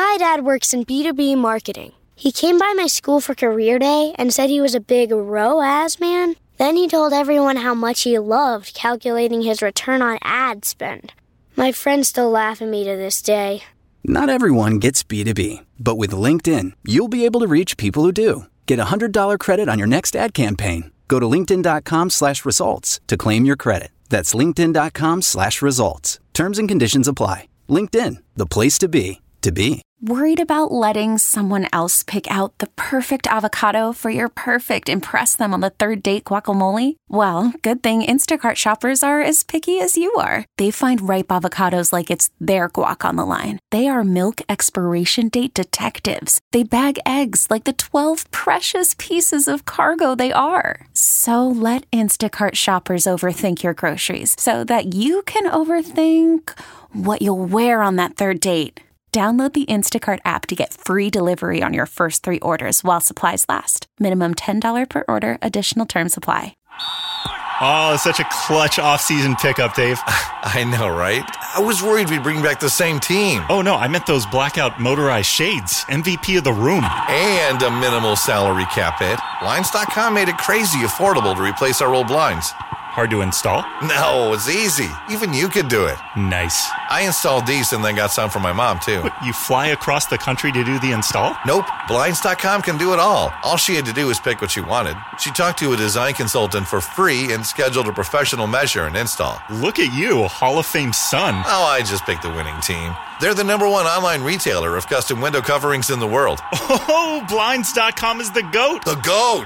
My dad works in B2B marketing. He came by my school for career day and said he was a big ROAS man. Then he told everyone how much he loved calculating his return on ad spend. My friends still laugh at me to this day. Not everyone gets B2B, but with LinkedIn, you'll be able to reach people who do. Get a $100 credit on your next ad campaign. Go to linkedin.com/results to claim your credit. That's linkedin.com/results. Terms and conditions apply. LinkedIn, the place to be, to be. Worried about letting someone else pick out the perfect avocado for your perfect impress them on the third date guacamole? Well, good thing Instacart shoppers are as picky as you are. They find ripe avocados like it's their guac on the line. They are milk expiration date detectives. They bag eggs like the 12 precious pieces of cargo they are. So let Instacart shoppers overthink your groceries so that you can overthink what you'll wear on that third date. Download the Instacart app to get free delivery on your first 3 orders while supplies last. Minimum $10 per order. Additional terms apply. Oh, such a clutch off-season pickup, Dave. I know, right? I was worried we'd bring back the same team. Oh, no, I meant those blackout motorized shades. MVP of the room. And a minimal salary cap hit. Blinds.com made it crazy affordable to replace our old blinds. Hard to install? No, it's easy. Even you could do it. Nice. I installed these and then got some for my mom, too. But you fly across the country to do the install? Nope. Blinds.com can do it all. All she had to do was pick what she wanted. She talked to a design consultant for free and scheduled a professional measure and install. Look at you, Hall of Fame son. Oh, I just picked the winning team. They're the #1 online retailer of custom window coverings in the world. Oh, Blinds.com is the GOAT. The GOAT!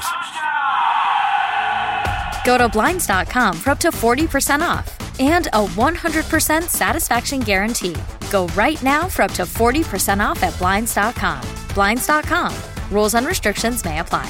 Go to Blinds.com for up to 40% off and a 100% satisfaction guarantee. Go right now for up to 40% off at Blinds.com. Blinds.com. Rules and restrictions may apply.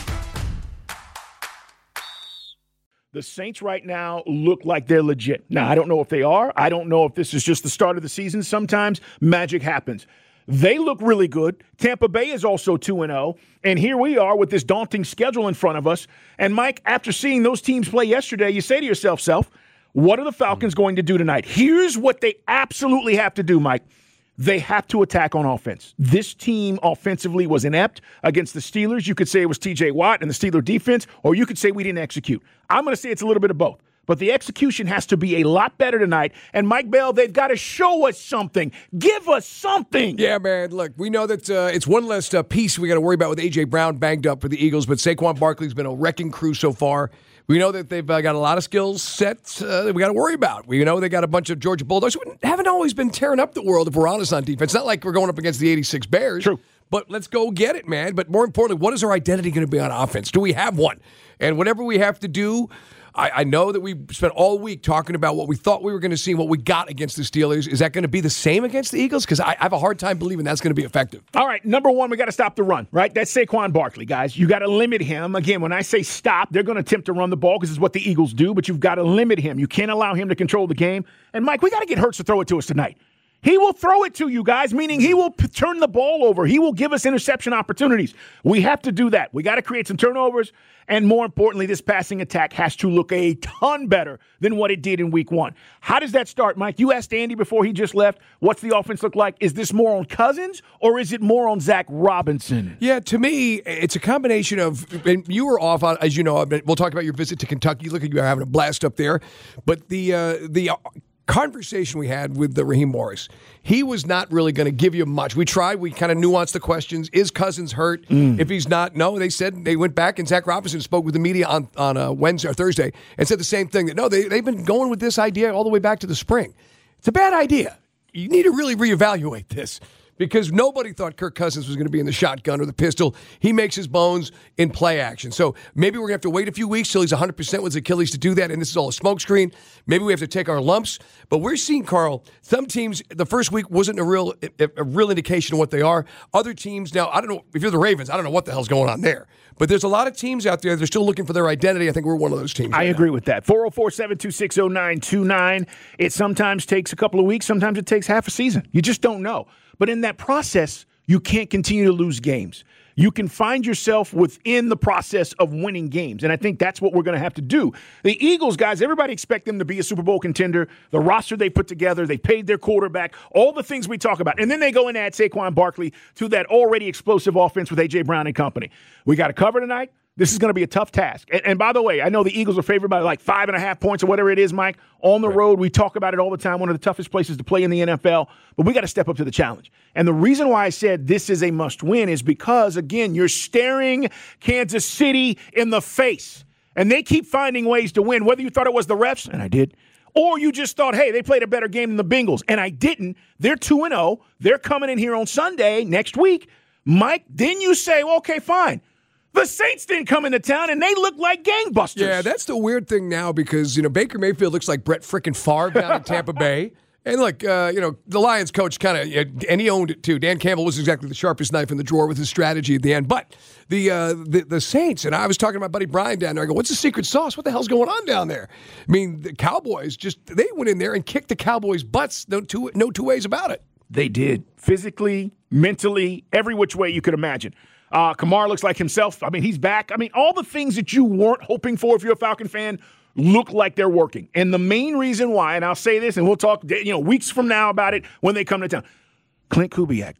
The Saints right now look like they're legit. Now, I don't know if they are. I don't know if this is just the start of the season. Sometimes magic happens. They look really good. Tampa Bay is also 2-0. And here we are with this daunting schedule in front of us. And, Mike, after seeing those teams play yesterday, you say to yourself, what are the Falcons going to do tonight? Here's what they absolutely have to do, Mike. They have to attack on offense. This team offensively was inept against the Steelers. You could say it was T.J. Watt and the Steeler defense, or you could say we didn't execute. I'm going to say it's a little bit of both. But the execution has to be a lot better tonight. And, Mike Bell, they've got to show us something. Give us something. Yeah, man. Look, we know that it's one less piece we got to worry about with A.J. Brown banged up for the Eagles, but Saquon Barkley's been a wrecking crew so far. We know that they've got a lot of skill sets that we got to worry about. We know they got a bunch of Georgia Bulldogs who haven't always been tearing up the world if we're honest on defense. It's not like we're going up against the 86 Bears. True. But let's go get it, man. But more importantly, what is our identity going to be on offense? Do we have one? And whatever we have to do, I know that we spent all week talking about what we thought we were going to see and what we got against the Steelers. Is that going to be the same against the Eagles? Because I have a hard time believing that's going to be effective. All right, number one, we got to stop the run, right? That's Saquon Barkley, guys. You got to limit him. Again, when I say stop, they're going to attempt to run the ball because it's what the Eagles do, but you've got to limit him. You can't allow him to control the game. And, Mike, we got to get Hurts to throw it to us tonight. He will throw it to you guys, meaning he will turn the ball over. He will give us interception opportunities. We have to do that. We got to create some turnovers. And more importantly, this passing attack has to look a ton better than what it did in week 1. How does that start, Mike? You asked Andy before he just left, what's the offense look like? Is this more on Cousins or is it more on Zach Robinson? Yeah, to me, it's a combination of, and you were off on, as you know, we'll talk about your visit to Kentucky. Look at you having a blast up there. But the conversation we had with Raheem Morris, he was not really going to give you much. We tried. We kind of nuanced the questions. Is Cousins hurt? If he's not, no. They said they went back and Zach Robinson spoke with the media on Wednesday or Thursday and said the same thing. That no, they've been going with this idea all the way back to the spring. It's a bad idea. You need to really reevaluate this. Because nobody thought Kirk Cousins was going to be in the shotgun or the pistol. He makes his bones in play action. So maybe we're going to have to wait a few weeks till he's 100% with Achilles to do that, and this is all a smokescreen. Maybe we have to take our lumps. But we're seeing, Carl, some teams, the first week wasn't a real indication of what they are. Other teams, now, I don't know, if you're the Ravens, I don't know what the hell's going on there. But there's a lot of teams out there that are still looking for their identity. I think we're one of those teams. I agree with that. 404-726-0929. It sometimes takes a couple of weeks. Sometimes it takes half a season. You just don't know. But in that process, you can't continue to lose games. you can find yourself within the process of winning games. And I think that's what we're going to have to do. The Eagles, guys, everybody expect them to be a Super Bowl contender. The roster they put together, they paid their quarterback, all the things we talk about. And then they go and add Saquon Barkley to that already explosive offense with A.J. Brown and company. We got to cover tonight. This is going to be a tough task. And by the way, I know the Eagles are favored by like 5.5 points or whatever it is, Mike. On the road, we talk about it all the time, one of the toughest places to play in the NFL. But we got to step up to the challenge. And the reason why I said this is a must-win is because, again, you're staring Kansas City in the face. And they keep finding ways to win, whether you thought it was the refs, and I did, or you just thought, hey, they played a better game than the Bengals, and I didn't. They're 2-0. They're coming in here on Sunday next week. Mike, then you say, well, okay, fine. The Saints didn't come into town, and they look like gangbusters. Yeah, that's the weird thing now because, Baker Mayfield looks like Brett frickin' Favre down in Tampa Bay. And, look, the Lions coach kind of, and he owned it, too. Dan Campbell was exactly the sharpest knife in the drawer with his strategy at the end. But the Saints, and I was talking to my buddy Brian down there. I go, what's the secret sauce? What the hell's going on down there? I mean, the Cowboys they went in there and kicked the Cowboys' butts. No two ways about it. They did. Physically, mentally, every which way you could imagine. Kamara looks like himself. I mean, he's back. I mean, all the things that you weren't hoping for if you're a Falcon fan look like they're working. And the main reason why, and I'll say this, and we'll talk weeks from now about it when they come to town. Clint Kubiak,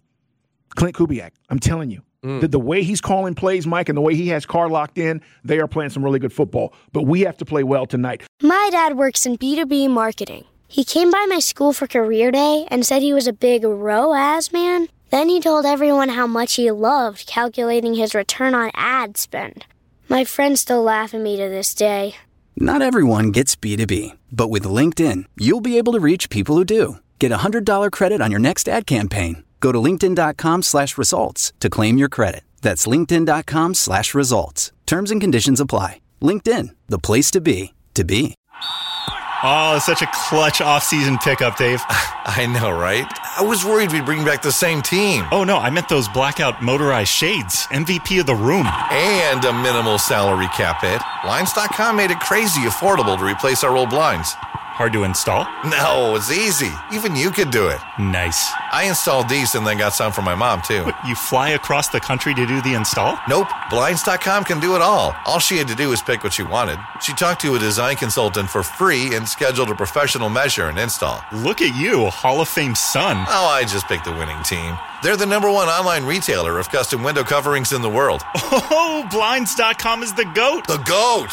I'm telling you, the way he's calling plays, Mike, and the way he has Carr locked in, they are playing some really good football. But we have to play well tonight. My dad works in B2B marketing. He came by my school for career day and said he was a big ROAS man. Then he told everyone how much he loved calculating his return on ad spend. My friends still laugh at me to this day. Not everyone gets B2B, but with LinkedIn, you'll be able to reach people who do. Get a $100 credit on your next ad campaign. Go to linkedin.com/results to claim your credit. That's linkedin.com/results. Terms and conditions apply. LinkedIn, the place to be, to be. Oh, such a clutch off-season pickup, Dave. I know, right? I was worried we'd bring back the same team. Oh, no, I meant those blackout motorized shades. MVP of the room. And a minimal salary cap hit. Blinds.com made it crazy affordable to replace our old blinds. Hard to install? No, it's easy. Even you could do it. Nice. I installed these and then got some for my mom, too. What, you fly across the country to do the install? Nope. Blinds.com can do it all. All she had to do was pick what she wanted. She talked to a design consultant for free and scheduled a professional measure and install. Look at you, Hall of Fame son. Oh, I just picked the winning team. They're the #1 online retailer of custom window coverings in the world. Oh, Blinds.com is the GOAT. The GOAT!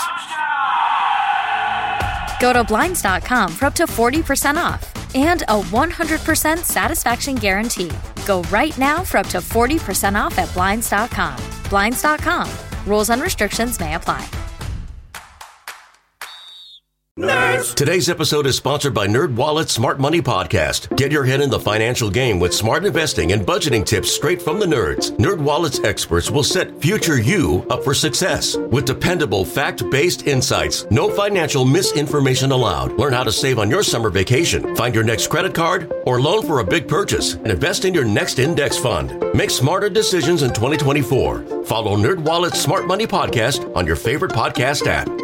Go to Blinds.com for up to 40% off and a 100% satisfaction guarantee. Go right now for up to 40% off at Blinds.com. Blinds.com. Rules and restrictions may apply. Nerds. Today's episode is sponsored by NerdWallet's Smart Money Podcast. Get your head in the financial game with smart investing and budgeting tips straight from the nerds. NerdWallet's experts will set future you up for success with dependable, fact-based insights. No financial misinformation allowed. Learn how to save on your summer vacation, find your next credit card, or loan for a big purchase, and invest in your next index fund. Make smarter decisions in 2024. Follow NerdWallet's Smart Money Podcast on your favorite podcast app.